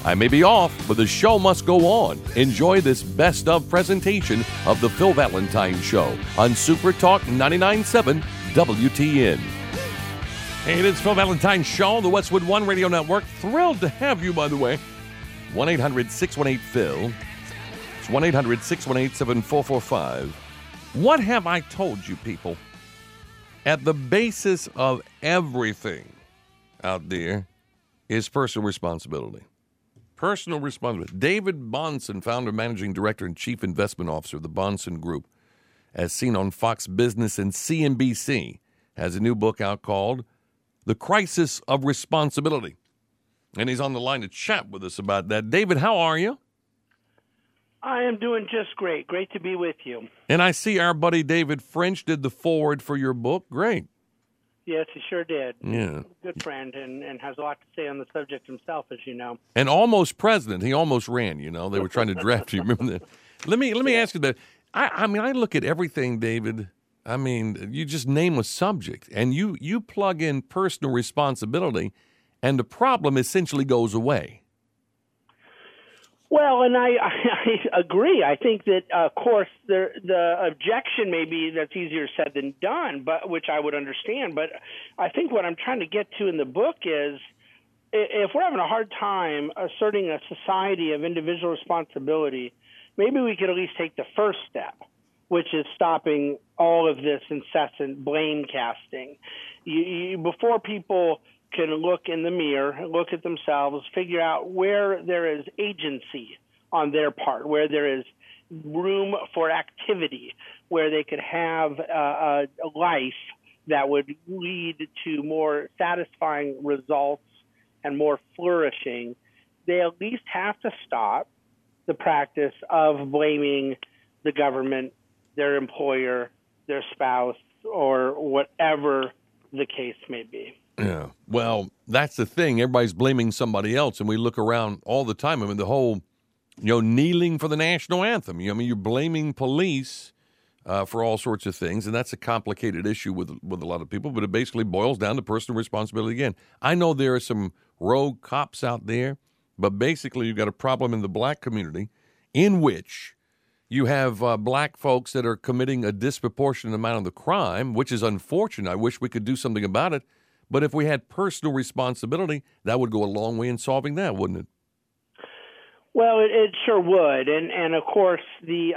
I may be off, but the show must go on. Enjoy this best of presentation of the Phil Valentine Show on Super Talk 99.7 WTN. Hey, it is Phil Valentine Show, the Westwood One Radio Network. Thrilled to have you, by the way. 1-800-618-PHIL. It's 1-800-618-7445. What have I told you, people? At the basis of everything out there is personal responsibility. Personal responsibility. David Bahnsen, founder, managing director, and chief investment officer of the Bahnsen Group, as seen on Fox Business and CNBC, has a new book out called The Crisis of Responsibility. And he's on the line to chat with us about that. David, how are you? I am doing just great. Great to be with you. And I see our buddy David French did the foreword for your book. Great. Yes, he sure did. Yeah. Good friend and has a lot to say on the subject himself, as you know. And almost president. He almost ran, you know. They were trying to draft you. Remember that? Let me ask you that. I mean, I look at everything, David. I mean, you just name a subject, and you plug in personal responsibility, and the problem essentially goes away. Well, and I agree. I think that, of course, the objection may be that's easier said than done, but which I would understand. But I think what I'm trying to get to in the book is if we're having a hard time asserting a society of individual responsibility, maybe we could at least take the first step, which is stopping all of this incessant blame casting. Before people can look in the mirror, look at themselves, figure out where there is agency on their part, where there is room for activity, where they could have a life that would lead to more satisfying results and more flourishing, they at least have to stop the practice of blaming the government, their employer, their spouse, or whatever the case may be. Yeah. Well, that's the thing. Everybody's blaming somebody else, and we look around all the time. I mean, the whole, kneeling for the national anthem. I mean, you're blaming police for all sorts of things, and that's a complicated issue with a lot of people, but it basically boils down to personal responsibility again. I know there are some rogue cops out there, but basically you've got a problem in the black community in which you have black folks that are committing a disproportionate amount of the crime, which is unfortunate. I wish we could do something about it. But if we had personal responsibility, that would go a long way in solving that, wouldn't it? Well, it sure would, and of course the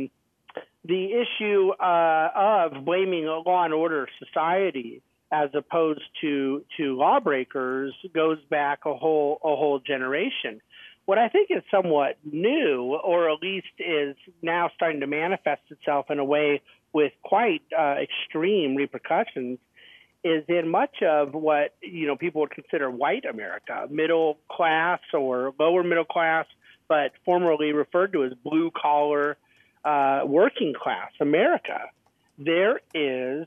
issue of blaming a law and order society as opposed to lawbreakers goes back a whole generation. What I think is somewhat new, or at least is now starting to manifest itself in a way with quite extreme repercussions, is in much of what people would consider white America, middle class or lower middle class, but formerly referred to as blue collar, working class America. There is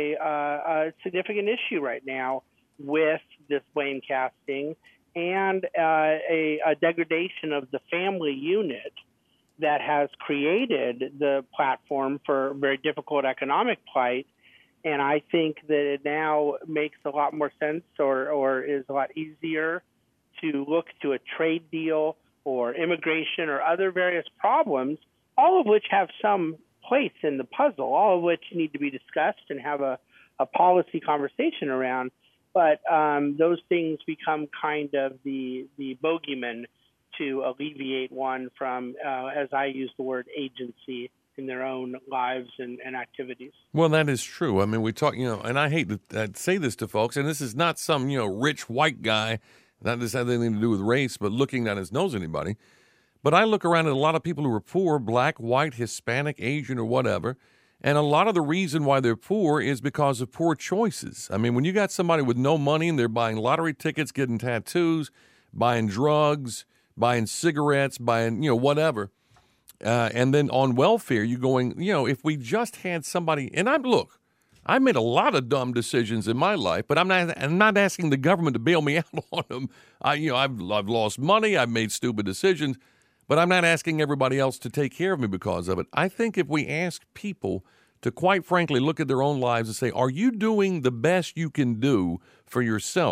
a significant issue right now with this blame casting and a degradation of the family unit that has created the platform for very difficult economic plight. And I think that it now makes a lot more sense or is a lot easier to look to a trade deal or immigration or other various problems, all of which have some place in the puzzle, all of which need to be discussed and have a policy conversation around. But those things become kind of the bogeyman to alleviate one from, as I use the word, agency in their own lives and activities. Well, that is true. I mean, we talk, and I hate to say this to folks, and this is not some, rich white guy, not this has anything to do with race, but looking down his nose at anybody. But I look around at a lot of people who are poor, black, white, Hispanic, Asian, or whatever, and a lot of the reason why they're poor is because of poor choices. I mean, when you got somebody with no money and they're buying lottery tickets, getting tattoos, buying drugs, buying cigarettes, buying, whatever, and then on welfare, you're going, if we just had somebody, and I made a lot of dumb decisions in my life, but I'm not asking the government to bail me out on them. I've lost money, I've made stupid decisions, but I'm not asking everybody else to take care of me because of it. I think if we ask people to, quite frankly, look at their own lives and say, are you doing the best you can do for yourself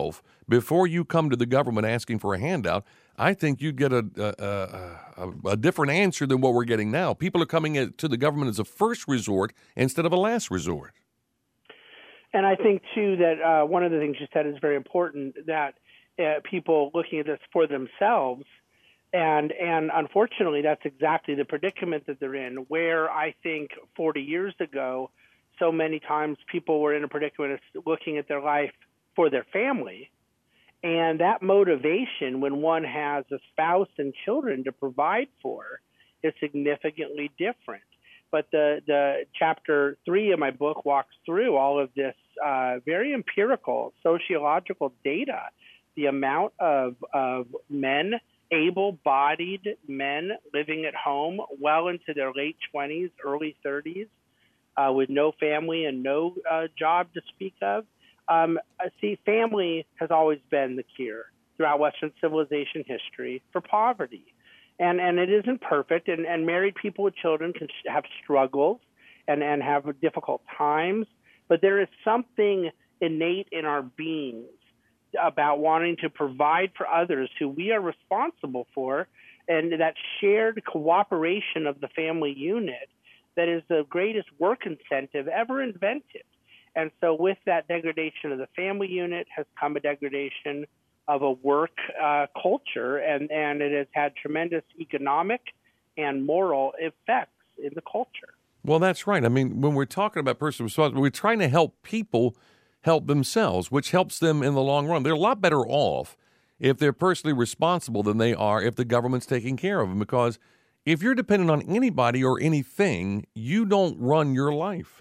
before you come to the government asking for a handout, I think you'd get a different answer than what we're getting now. People are coming to the government as a first resort instead of a last resort. And I think, too, that one of the things you said is very important, that people looking at this for themselves, and unfortunately, that's exactly the predicament that they're in, where I think 40 years ago, so many times people were in a predicament of looking at their life for their family. And that motivation, when one has a spouse and children to provide for, is significantly different. But the chapter 3 of my book walks through all of this very empirical sociological data, the amount of men, able-bodied men living at home well into their late 20s, early 30s, with no family and no job to speak of. See, family has always been the cure throughout Western civilization history for poverty. And it isn't perfect, and married people with children can have struggles and have difficult times, but there is something innate in our beings about wanting to provide for others who we are responsible for, and that shared cooperation of the family unit that is the greatest work incentive ever invented. And so with that degradation of the family unit has come a degradation of a work culture, and it has had tremendous economic and moral effects in the culture. Well, that's right. I mean, when we're talking about personal responsibility, we're trying to help people help themselves, which helps them in the long run. They're a lot better off if they're personally responsible than they are if the government's taking care of them, because if you're dependent on anybody or anything, you don't run your life.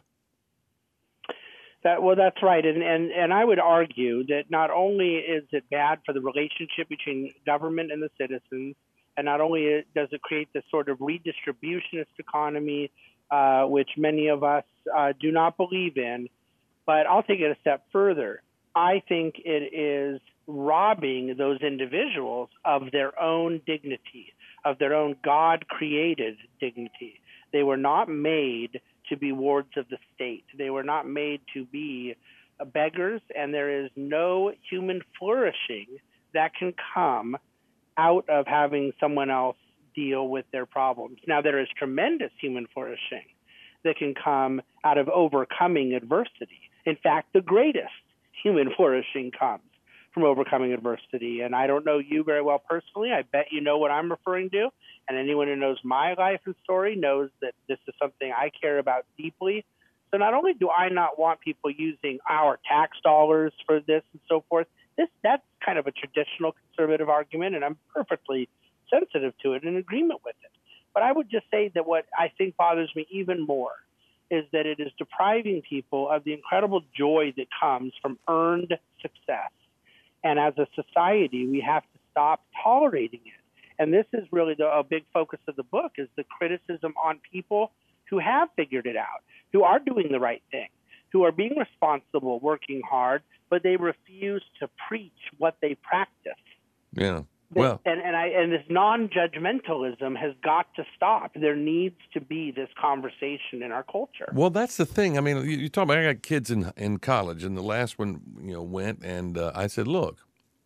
That's right. And I would argue that not only is it bad for the relationship between government and the citizens, and not only does it create this sort of redistributionist economy, which many of us do not believe in, but I'll take it a step further. I think it is robbing those individuals of their own dignity, of their own God-created dignity. They were not made to be wards of the state. They were not made to be beggars, and there is no human flourishing that can come out of having someone else deal with their problems. Now, there is tremendous human flourishing that can come out of overcoming adversity. In fact, the greatest human flourishing comes from overcoming adversity. And I don't know you very well personally. I bet you know what I'm referring to. And anyone who knows my life and story knows that this is something I care about deeply. So not only do I not want people using our tax dollars for this and so forth, that's kind of a traditional conservative argument, and I'm perfectly sensitive to it and in agreement with it. But I would just say that what I think bothers me even more is that it is depriving people of the incredible joy that comes from earned success. And as a society, we have to stop tolerating it. And this is really a big focus of the book, is the criticism on people who have figured it out, who are doing the right thing, who are being responsible, working hard, but they refuse to preach what they practice. Yeah. Well, and this non-judgmentalism has got to stop. There needs to be this conversation in our culture. Well, that's the thing. I mean, you talk about, I got kids in college, and the last one, went, and I said, look,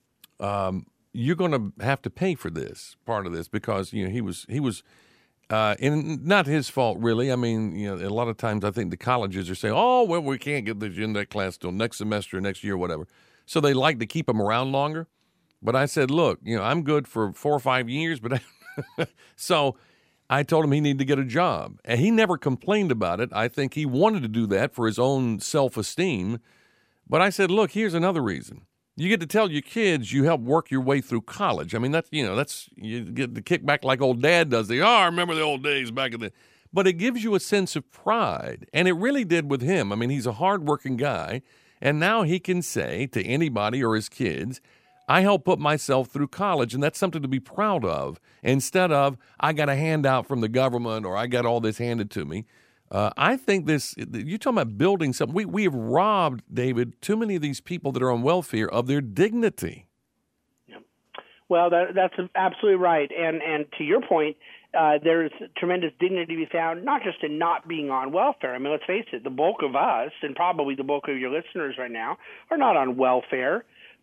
you're going to have to pay for this part of this, because he was, and not his fault really. I mean, a lot of times I think the colleges are saying, oh well, we can't get this in that class till next semester, next year, whatever. So they like to keep them around longer. But I said, look, I'm good for 4 or 5 years, but so I told him he needed to get a job, and he never complained about it. I think he wanted to do that for his own self-esteem. But I said, look, here's another reason. You get to tell your kids you help work your way through college. I mean, that's you get the kickback like old Dad does. I remember the old days back in the. But it gives you a sense of pride, and it really did with him. I mean, he's a hardworking guy, and now he can say to anybody or his kids, I helped put myself through college, and that's something to be proud of, instead of I got a handout from the government or I got all this handed to me. I think you're talking about building something. We have robbed, David, too many of these people that are on welfare of their dignity. Yeah. Well, that's absolutely right. And to your point, there's tremendous dignity to be found, not just in not being on welfare. I mean, let's face it, the bulk of us, and probably the bulk of your listeners right now, are not on welfare.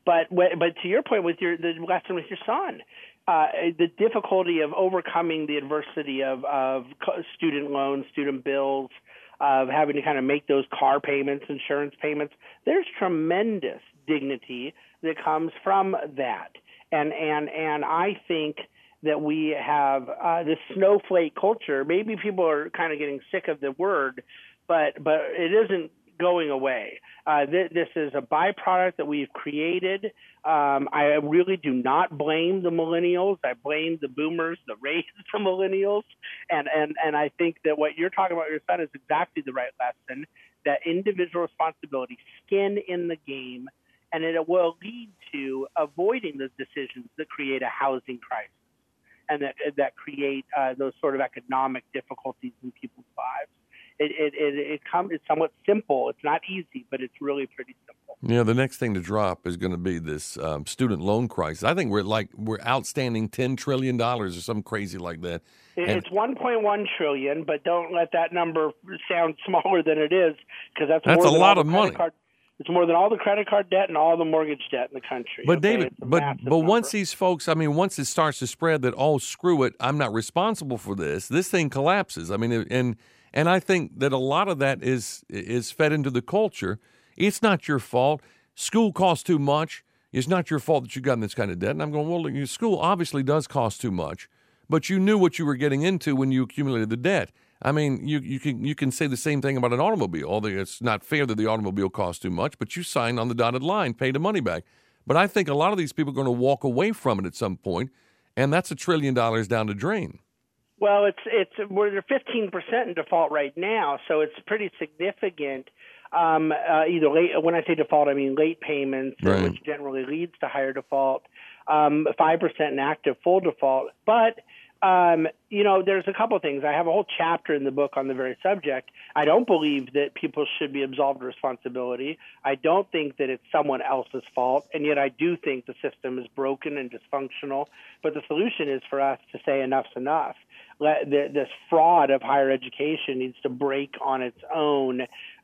but to your point with the lesson with your son, the difficulty of overcoming the adversity of student loans, student bills, of having to kind of make those car payments, insurance payments. There's tremendous dignity that comes from that, and I think that we have this snowflake culture. Maybe people are kind of getting sick of the word, but it isn't going away. This is a byproduct that we've created. I really do not blame the millennials. I blame the boomers that raised the millennials. And I think that what you're talking about with your son is exactly the right lesson, that individual responsibility, skin in the game, and it will lead to avoiding those decisions that create a housing crisis and that create those sort of economic difficulties in people's lives. It's somewhat simple. It's not easy, but it's really pretty simple. Yeah, the next thing to drop is going to be this student loan crisis. I think we're outstanding $10 trillion or something crazy like that. It's $1.1 trillion, but don't let that number sound smaller than it is, because that's a lot of money. It's more than all the credit card debt and all the mortgage debt in the country. But David, but once these folks, once it starts to spread that, oh, screw it, I'm not responsible for this, this thing collapses. And I think that a lot of that is fed into the culture. It's not your fault. School costs too much. It's not your fault that you got in this kind of debt. And I'm going, well, your school obviously does cost too much, but you knew what you were getting into when you accumulated the debt. I mean, you can say the same thing about an automobile. Although it's not fair that the automobile costs too much, but you signed on the dotted line, pay the money back. But I think a lot of these people are going to walk away from it at some point, and that's $1 trillion down the drain. Well, we're 15% in default right now, so it's pretty significant. Either late, when I say default, I mean late payments, right, which generally leads to higher default. 5% in active full default, but there's a couple of things. I have a whole chapter in the book on the very subject. I don't believe that people should be absolved of responsibility. I don't think that it's someone else's fault, and yet I do think the system is broken and dysfunctional. But the solution is for us to say enough's enough. This fraud of higher education needs to break on its own,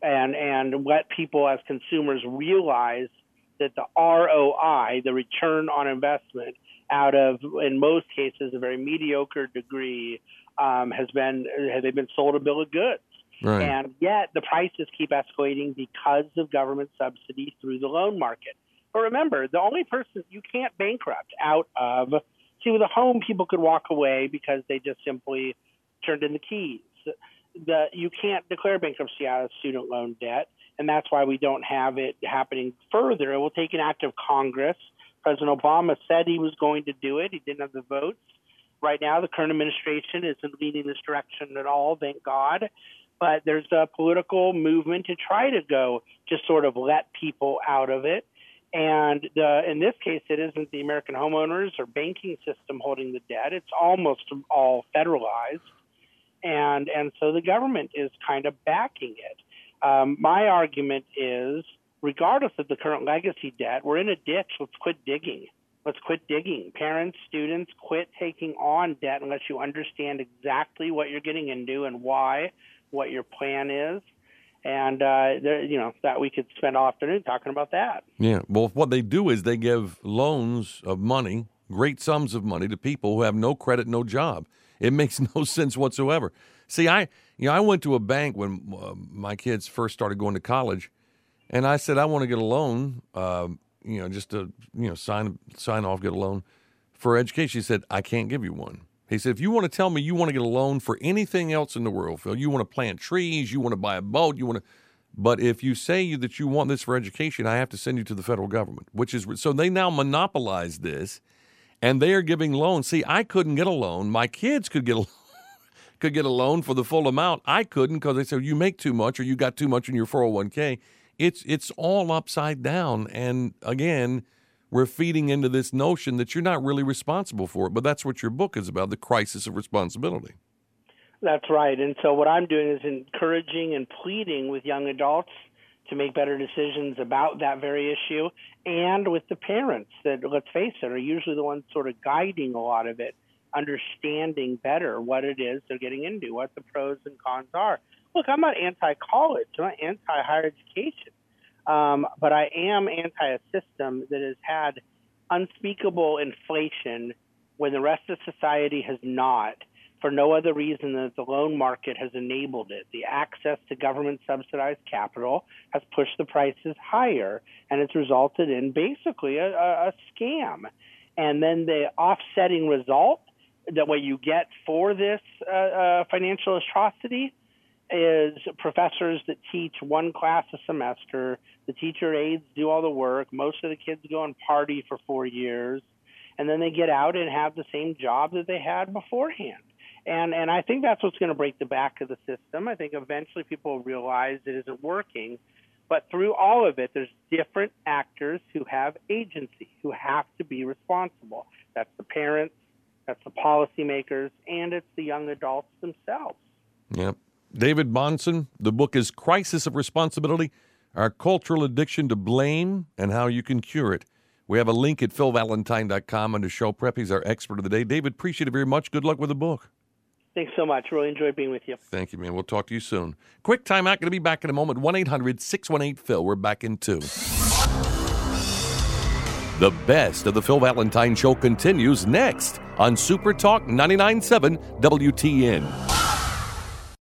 and let people as consumers realize that the ROI, the return on investment, out of, in most cases, a very mediocre degree, they've been sold a bill of goods. Right. And yet the prices keep escalating because of government subsidy through the loan market. But remember, the only person you can't bankrupt out of, see, with a home, people could walk away because they just simply turned in the keys. You can't declare bankruptcy out of student loan debt, and that's why we don't have it happening further. It will take an act of Congress. President Obama said he was going to do it. He didn't have the votes. Right now, the current administration isn't leading this direction at all, thank God. But there's a political movement to try to go just sort of let people out of it. And in this case, it isn't the American homeowners or banking system holding the debt. It's almost all federalized. And so the government is kind of backing it. My argument is, regardless of the current legacy debt, we're in a ditch. Let's quit digging. Let's quit digging. Parents, students, quit taking on debt unless you understand exactly what you're getting into and why, what your plan is. And, that we could spend all afternoon talking about that. Yeah. Well, what they do is they give loans of money, great sums of money, to people who have no credit, no job. It makes no sense whatsoever. See, I went to a bank when my kids first started going to college, and I said, I want to get a loan, just to, sign off, get a loan for education. He said, I can't give you one. He said, if you want to tell me you want to get a loan for anything else in the world, Phil, you want to plant trees, you want to buy a boat, but if you say that you want this for education, I have to send you to the federal government, so they now monopolize this, and they are giving loans. See, I couldn't get a loan. My kids could get a loan for the full amount. I couldn't, because they said, you make too much or you got too much in your 401k. It's all upside down. And again, we're feeding into this notion that you're not really responsible for it. But that's what your book is about, the crisis of responsibility. That's right. And so what I'm doing is encouraging and pleading with young adults to make better decisions about that very issue, and with the parents that, let's face it, are usually the ones sort of guiding a lot of it, understanding better what it is they're getting into, what the pros and cons are. Look, I'm not anti-college. I'm not anti-higher education. But I am anti a system that has had unspeakable inflation when the rest of society has not, for no other reason than that the loan market has enabled it. The access to government-subsidized capital has pushed the prices higher, and it's resulted in basically a scam. And then the offsetting result, that what you get for this financial atrocity, is professors that teach one class a semester. The teacher aides do all the work. Most of the kids go and party for 4 years, and then they get out and have the same job that they had beforehand. And I think that's what's going to break the back of the system. I think eventually people will realize it isn't working. But through all of it, there's different actors who have agency, who have to be responsible. That's the parents, that's the policymakers, and it's the young adults themselves. Yep. David Bahnsen, the book is Crisis of Responsibility, Our Cultural Addiction to Blame and How You Can Cure It. We have a link at philvalentine.com under show prep. He's our expert of the day. David, appreciate it very much. Good luck with the book. Thanks so much. Really enjoyed being with you. Thank you, man. We'll talk to you soon. Quick timeout. Going to be back in a moment. 1-800-618-PHIL. We're back in 2. The best of the Phil Valentine Show continues next on Super Talk 99.7 WTN.